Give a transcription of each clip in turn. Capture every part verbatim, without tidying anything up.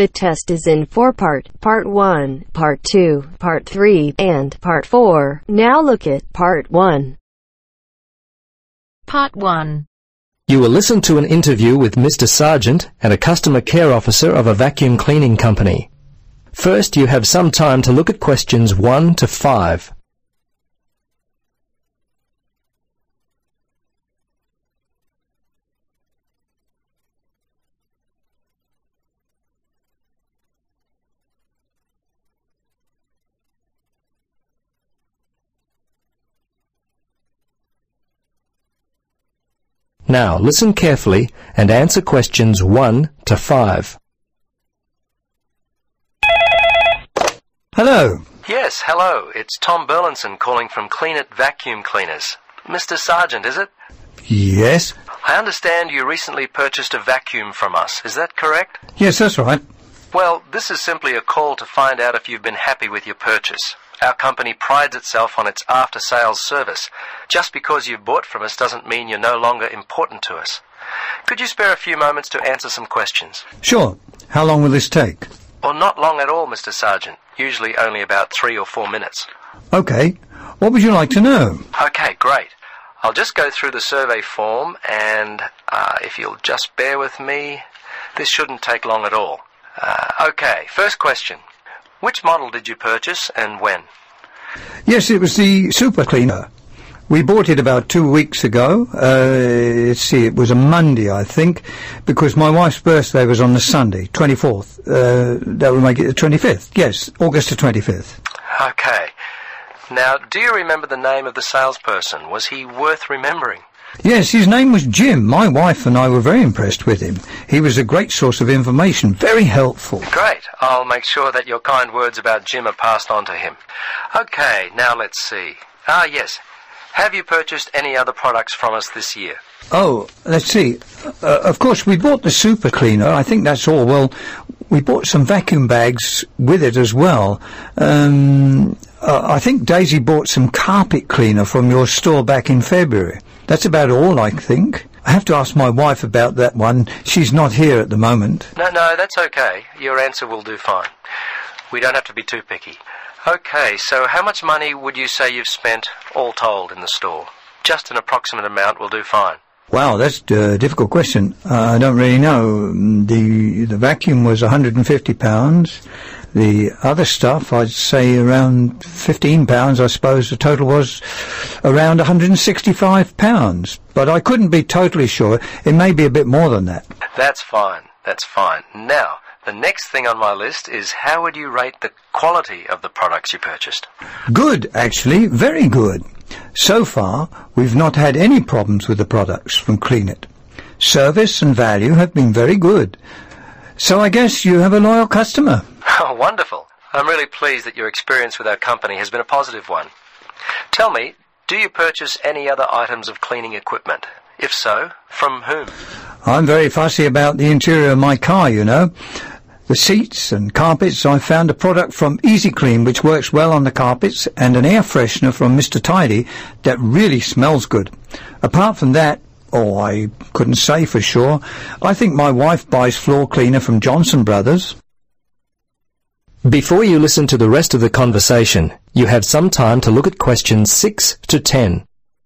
The test is in four part, part one, part two, part three, and part four. Now look at part one. Part one. You will listen to an interview with Mister Sargent and a customer care officer of a vacuum cleaning company. First, you have some time to look at questions one to five. Now, listen carefully and answer questions one to five. Hello. Yes, hello. It's Tom Burlinson calling from Clean It Vacuum Cleaners. Mister Sargent, is it? Yes. I understand you recently purchased a vacuum from us. Is that correct? Yes, that's right. Well, this is simply a call to find out if you've been happy with your purchase. Our company prides itself on its after-sales service. Just because you've bought from us doesn't mean you're no longer important to us. Could you spare a few moments to answer some questions? Sure. How long will this take? Well, not long at all, Mister Sargent. Usually only about three or four minutes. Okay. What would you like to know? Okay, great. I'll just go through the survey form and uh, if you'll just bear with me, this shouldn't take long at all. Uh, okay, first question. Which model did you purchase and when? Yes, it was the Super Cleaner. We bought it about two weeks ago. Uh, let's see, it was a Monday, I think, because my wife's birthday was on the Sunday, twenty-fourth. Uh, that would make it the twenty-fifth. Yes, August the twenty-fifth. Okay. Now, do you remember the name of the salesperson? Was he worth remembering? Yes, his name was Jim. My wife and I were very impressed with him. He was a great source of information, very helpful. Great. I'll make sure that your kind words about Jim are passed on to him. Okay, now let's see. Ah, yes. Have you purchased any other products from us this year? Oh, let's see. Uh, of course, we bought the Super Cleaner. I think that's all. Well, we bought some vacuum bags with it as well. Um, uh, I think Daisy bought some carpet cleaner from your store back in February. That's about all, I think. I have to ask my wife about that one. She's not here at the moment. No, no, that's okay. Your answer will do fine. We don't have to be too picky. Okay, so how much money would you say you've spent, all told, in the store? Just an approximate amount will do fine. Wow, that's a difficult question. Uh, I don't really know. The the vacuum was one hundred fifty pounds. The other stuff, I'd say around fifteen pounds, I suppose. The total was around one hundred sixty-five pounds. But I couldn't be totally sure. It may be a bit more than that. That's fine. That's fine. Now, the next thing on my list is how would you rate the quality of the products you purchased? Good, actually. Very good. So far, we've not had any problems with the products from Clean It. Service and value have been very good. So I guess you have a loyal customer. Oh, wonderful. I'm really pleased that your experience with our company has been a positive one. Tell me, do you purchase any other items of cleaning equipment? If so, from whom? I'm very fussy about the interior of my car, you know. The seats and carpets, I found a product from Easy Clean which works well on the carpets and an air freshener from Mister Tidy that really smells good. Apart from that, oh, I couldn't say for sure. I think my wife buys floor cleaner from Johnson Brothers. Before you listen to the rest of the conversation, you have some time to look at questions six to ten.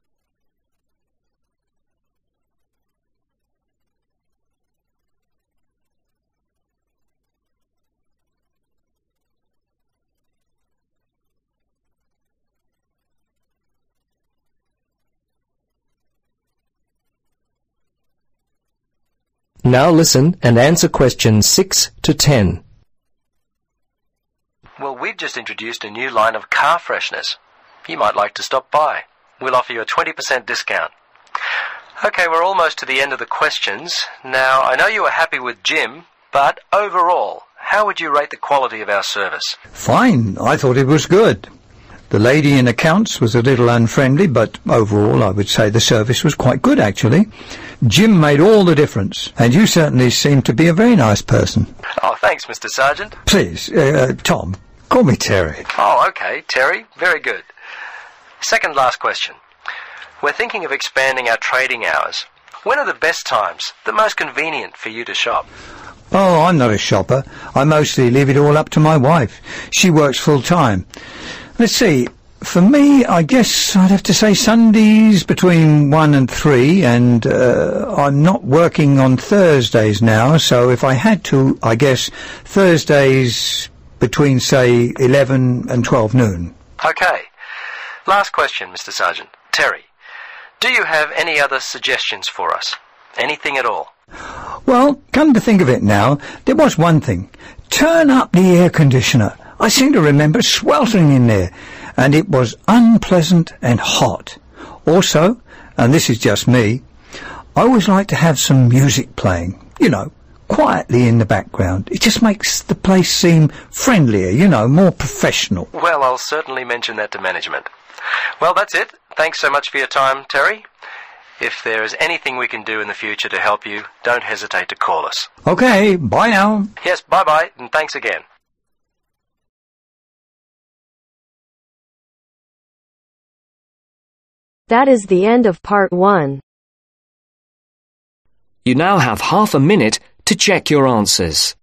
Now listen and answer questions six to ten. Well, we've just introduced a new line of car fresheners. You might like to stop by. We'll offer you a twenty percent discount. Okay, we're almost to the end of the questions. Now, I know you were happy with Jim, but overall, how would you rate the quality of our service? Fine. I thought it was good. The lady in accounts was a little unfriendly, but overall I would say the service was quite good, actually. Jim made all the difference, and you certainly seem to be a very nice person. Oh, thanks, Mister Sargent. Please, uh, Tom, call me Terry. Oh, okay, Terry. Very good. Second last question. We're thinking of expanding our trading hours. When are the best times, the most convenient for you to shop? Oh, I'm not a shopper. I mostly leave it all up to my wife. She works full-time. Let's see. For me, I guess I'd have to say Sundays between one and three, and uh, I'm not working on Thursdays now, so if I had to, I guess Thursdays between, say, eleven and twelve noon. Okay. Last question, Mister Sargent. Terry, do you have any other suggestions for us? Anything at all? Well, come to think of it now, there was one thing. Turn up the air conditioner. I seem to remember sweltering in there, and it was unpleasant and hot. Also, and this is just me, I always like to have some music playing, you know, quietly in the background. It just makes the place seem friendlier, you know, more professional. Well, I'll certainly mention that to management. Well, that's it. Thanks so much for your time, Terry. If there is anything we can do in the future to help you, don't hesitate to call us. Okay, bye now. Yes, bye-bye, and thanks again. That is the end of part one. You now have half a minute to check your answers.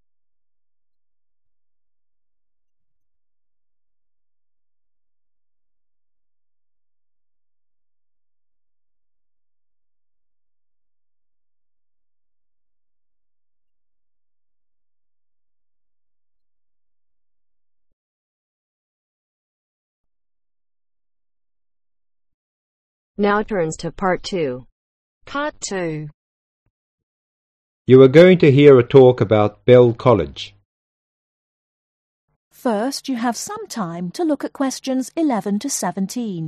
Now turns to part two. Part two. You are going to hear a talk about Bell College. First, you have some time to look at questions eleven to seventeen.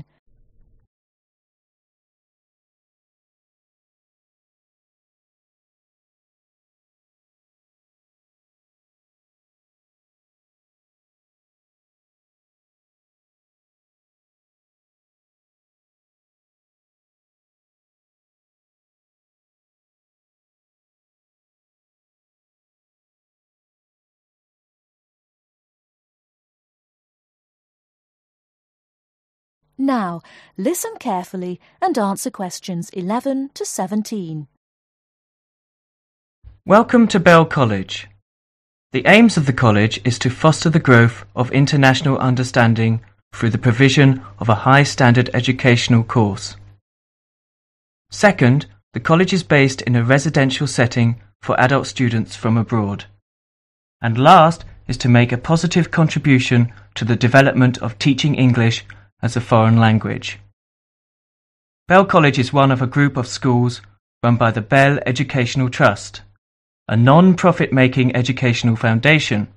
Now, listen carefully and answer questions eleven to seventeen. Welcome to Bell College. The aims of the college is to foster the growth of international understanding through the provision of a high-standard educational course. Second, the college is based in a residential setting for adult students from abroad. And last is to make a positive contribution to the development of teaching English as a foreign language. Bell College is one of a group of schools run by the Bell Educational Trust, a non-profit-making educational foundation.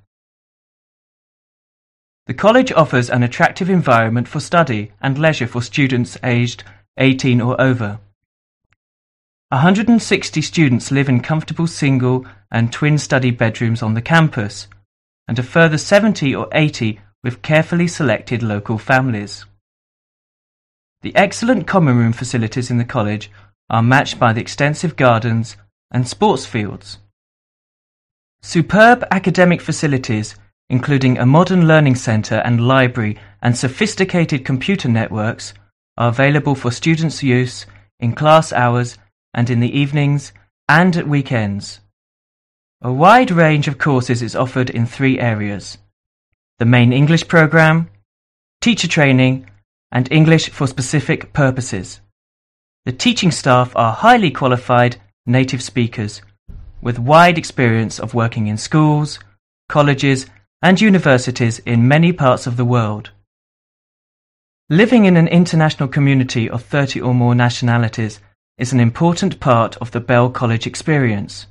The college offers an attractive environment for study and leisure for students aged eighteen or over. one hundred sixty students live in comfortable single and twin study bedrooms on the campus, and a further seventy or eighty with carefully selected local families. The excellent common room facilities in the college are matched by the extensive gardens and sports fields. Superb academic facilities, including a modern learning centre and library and sophisticated computer networks, are available for students' use in class hours and in the evenings and at weekends. A wide range of courses is offered in three areas: the main English programme, teacher training, and English for specific purposes. The teaching staff are highly qualified native speakers with wide experience of working in schools, colleges, and universities in many parts of the world. Living in an international community of thirty or more nationalities is an important part of the Bell College experience.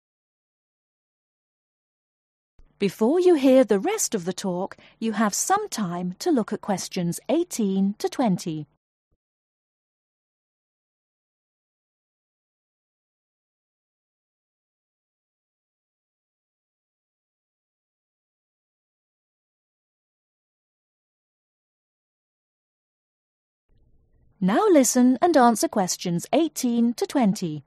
Before you hear the rest of the talk, you have some time to look at questions eighteen to twenty. Now listen and answer questions eighteen to twenty.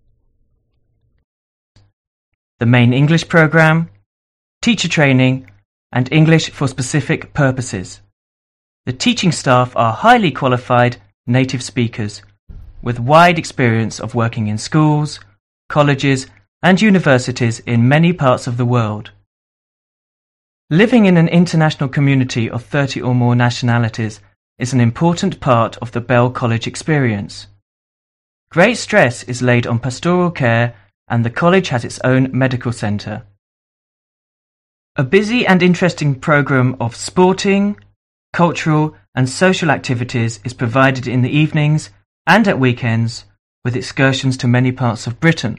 The main English programme, teacher training, and English for specific purposes. The teaching staff are highly qualified native speakers with wide experience of working in schools, colleges, and universities in many parts of the world. Living in an international community of thirty or more nationalities is an important part of the Bell College experience. Great stress is laid on pastoral care, and the college has its own medical centre. A busy and interesting programme of sporting, cultural and social activities is provided in the evenings and at weekends, with excursions to many parts of Britain.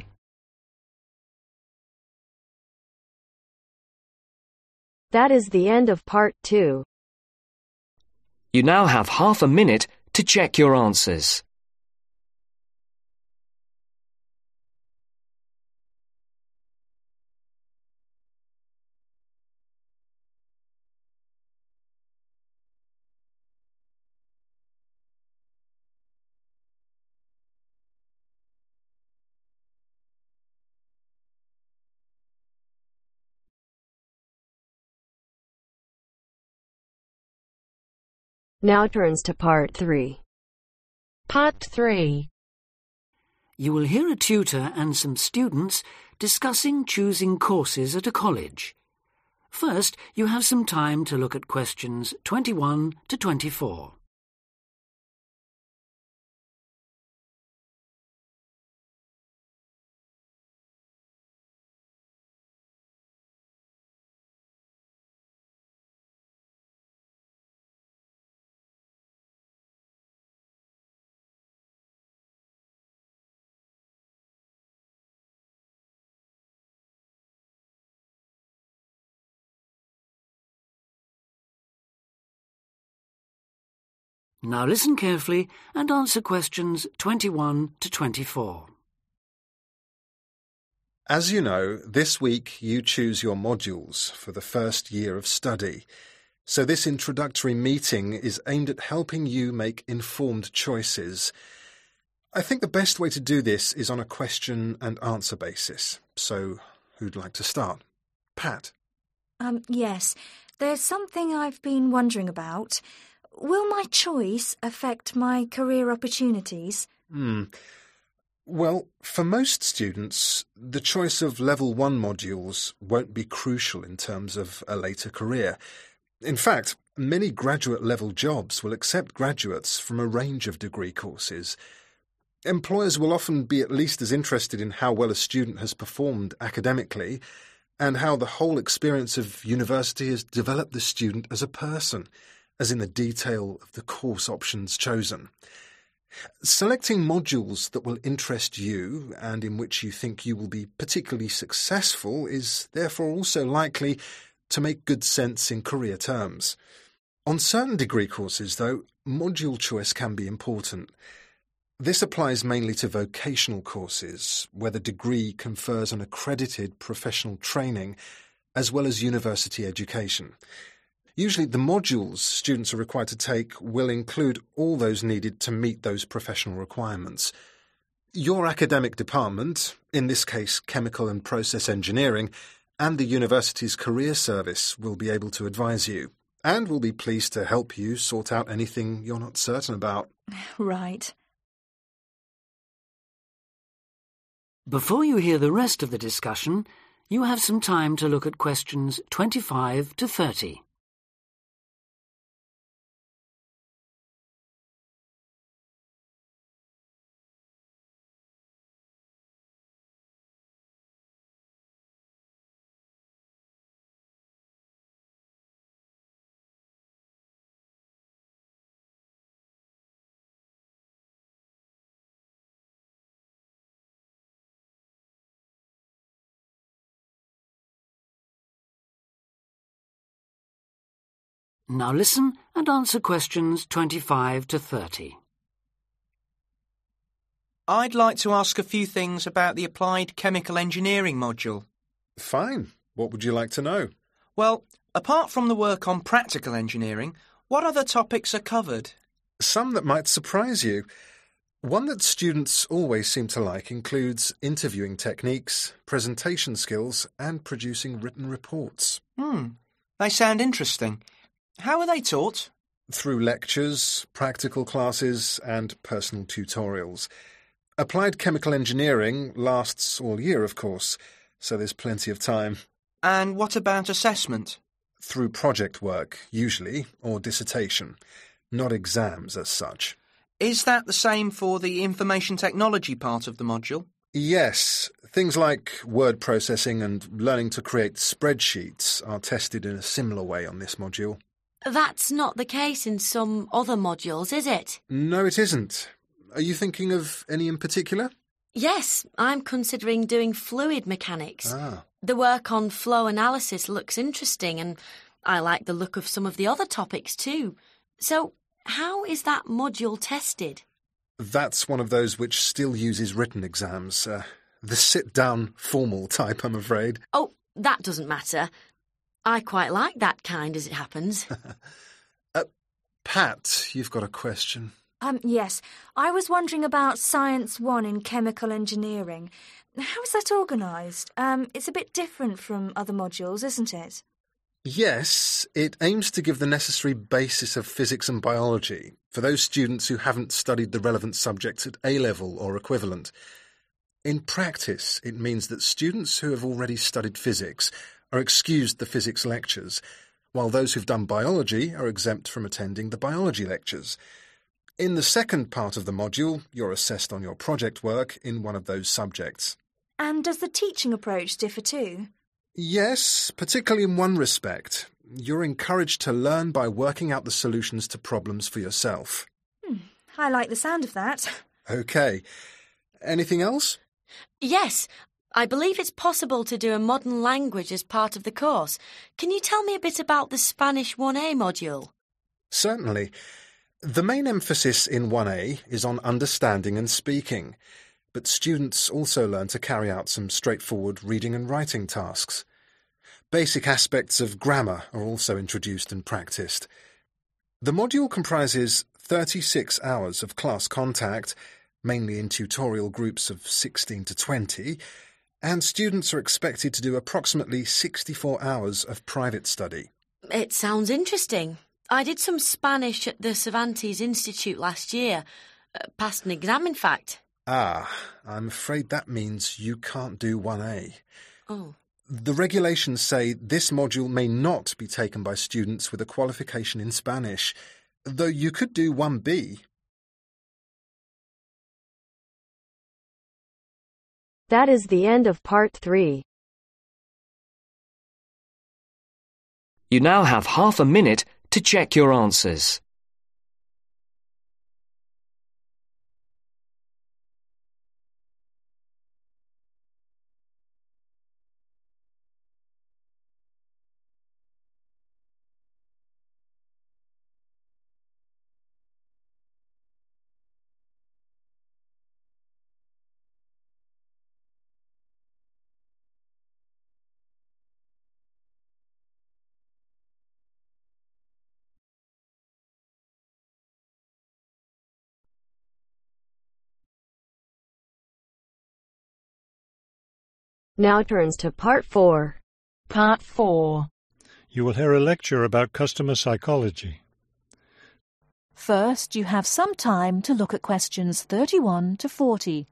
That is the end of part two. You now have half a minute to check your answers. Now turns to part three. Part three. You will hear a tutor and some students discussing choosing courses at a college. First, you have some time to look at questions twenty-one to twenty-four. Now listen carefully and answer questions twenty-one to twenty-four. As you know, this week you choose your modules for the first year of study. So this introductory meeting is aimed at helping you make informed choices. I think the best way to do this is on a question and answer basis. So, who'd like to start? Pat? Um, yes. There's something I've been wondering about. Will my choice affect my career opportunities? Hmm. Well, for most students, the choice of level one modules won't be crucial in terms of a later career. In fact, many graduate-level jobs will accept graduates from a range of degree courses. Employers will often be at least as interested in how well a student has performed academically and how the whole experience of university has developed the student as a person, as in the detail of the course options chosen. Selecting modules that will interest you and in which you think you will be particularly successful is therefore also likely to make good sense in career terms. On certain degree courses, though, module choice can be important. This applies mainly to vocational courses, where the degree confers an accredited professional training as well as university education. Usually the modules students are required to take will include all those needed to meet those professional requirements. Your academic department, in this case Chemical and Process Engineering, and the university's career service will be able to advise you, and will be pleased to help you sort out anything you're not certain about. Right. Before you hear the rest of the discussion, you have some time to look at questions twenty-five to thirty. Now listen and answer questions twenty-five to thirty. I'd like to ask a few things about the Applied Chemical Engineering module. Fine. What would you like to know? Well, apart from the work on practical engineering, what other topics are covered? Some that might surprise you. One that students always seem to like includes interviewing techniques, presentation skills, and producing written reports. Hmm. They sound interesting. How are they taught? Through lectures, practical classes, and personal tutorials. Applied chemical engineering lasts all year, of course, so there's plenty of time. And what about assessment? Through project work, usually, or dissertation. Not exams as such. Is that the same for the information technology part of the module? Yes. Things like word processing and learning to create spreadsheets are tested in a similar way on this module. That's not the case in some other modules, is it? No, it isn't. Are you thinking of any in particular? Yes, I'm considering doing fluid mechanics. Ah. The work on flow analysis looks interesting, and I like the look of some of the other topics too. So, how is that module tested? That's one of those which still uses written exams. Uh, the sit-down, formal type, I'm afraid. Oh, that doesn't matter. I quite like that kind, as it happens. uh, Pat, you've got a question. Um, yes. I was wondering about Science one in chemical engineering. How is that organised? Um, it's a bit different from other modules, isn't it? Yes, it aims to give the necessary basis of physics and biology for those students who haven't studied the relevant subjects at A-level or equivalent. In practice, it means that students who have already studied physics are excused the physics lectures, while those who've done biology are exempt from attending the biology lectures. In the second part of the module, you're assessed on your project work in one of those subjects. And does the teaching approach differ too? Yes, particularly in one respect. You're encouraged to learn by working out the solutions to problems for yourself. Hmm, I like the sound of that. OK. Anything else? Yes. I believe it's possible to do a modern language as part of the course. Can you tell me a bit about the Spanish one A module? Certainly. The main emphasis in one A is on understanding and speaking, but students also learn to carry out some straightforward reading and writing tasks. Basic aspects of grammar are also introduced and practiced. The module comprises thirty-six hours of class contact, mainly in tutorial groups of sixteen to twenty, and students are expected to do approximately sixty-four hours of private study. It sounds interesting. I did some Spanish at the Cervantes Institute last year. Uh, passed an exam, in fact. Ah, I'm afraid that means you can't do one A. Oh. The regulations say this module may not be taken by students with a qualification in Spanish, though you could do one B. That is the end of part three. You now have half a minute to check your answers. Now turns to part four. Part four. You will hear a lecture about customer psychology. First, you have some time to look at questions thirty-one to forty.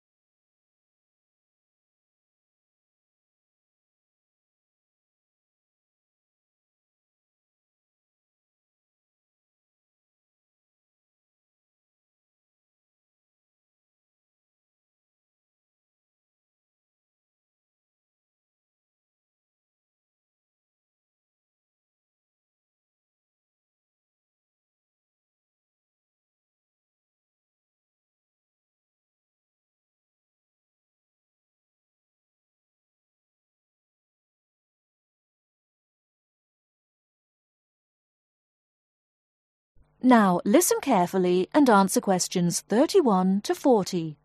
Now listen carefully and answer questions thirty-one to forty.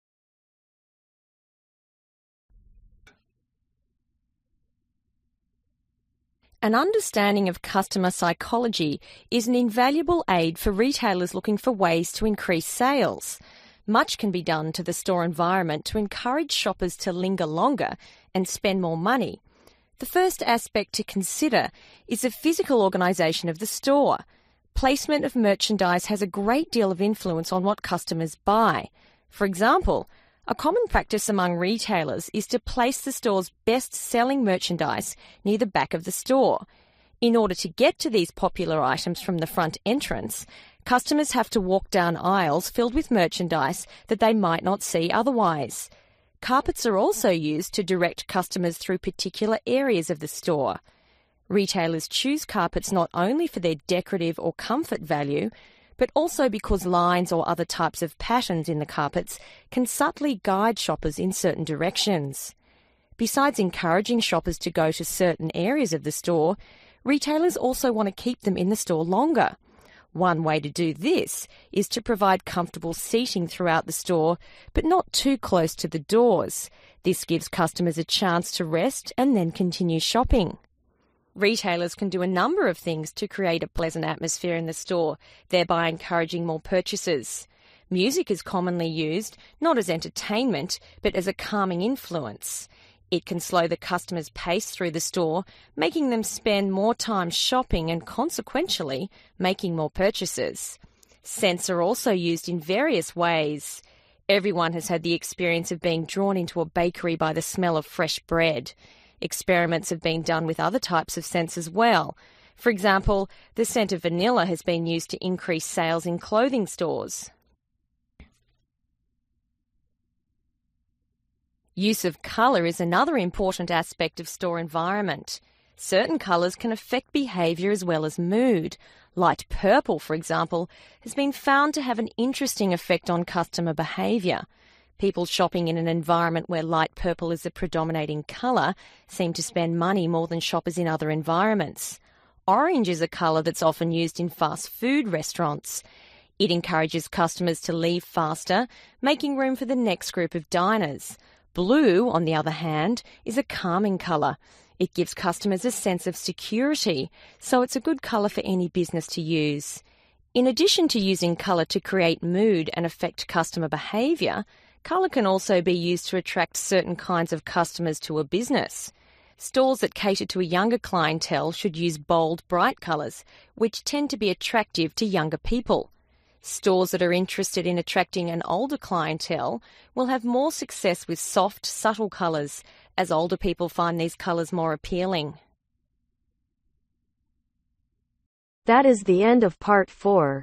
An understanding of customer psychology is an invaluable aid for retailers looking for ways to increase sales. Much can be done to the store environment to encourage shoppers to linger longer and spend more money. The first aspect to consider is the physical organisation of the store. Placement of merchandise has a great deal of influence on what customers buy. For example, a common practice among retailers is to place the store's best-selling merchandise near the back of the store. In order to get to these popular items from the front entrance, customers have to walk down aisles filled with merchandise that they might not see otherwise. Carpets are also used to direct customers through particular areas of the store. Retailers choose carpets not only for their decorative or comfort value, but also because lines or other types of patterns in the carpets can subtly guide shoppers in certain directions. Besides encouraging shoppers to go to certain areas of the store, retailers also want to keep them in the store longer. One way to do this is to provide comfortable seating throughout the store, but not too close to the doors. This gives customers a chance to rest and then continue shopping. Retailers can do a number of things to create a pleasant atmosphere in the store, thereby encouraging more purchases. Music is commonly used, not as entertainment, but as a calming influence. It can slow the customer's pace through the store, making them spend more time shopping and consequentially making more purchases. Scents are also used in various ways. Everyone has had the experience of being drawn into a bakery by the smell of fresh bread. Experiments have been done with other types of scents as well. For example, the scent of vanilla has been used to increase sales in clothing stores. Use of colour is another important aspect of store environment. Certain colours can affect behaviour as well as mood. Light purple, for example, has been found to have an interesting effect on customer behaviour. People shopping in an environment where light purple is the predominating colour seem to spend money more than shoppers in other environments. Orange is a colour that's often used in fast food restaurants. It encourages customers to leave faster, making room for the next group of diners. Blue, on the other hand, is a calming colour. It gives customers a sense of security, so it's a good colour for any business to use. In addition to using colour to create mood and affect customer behaviour, colour can also be used to attract certain kinds of customers to a business. Stores that cater to a younger clientele should use bold, bright colours, which tend to be attractive to younger people. Stores that are interested in attracting an older clientele will have more success with soft, subtle colours, as older people find these colours more appealing. That is the end of part four.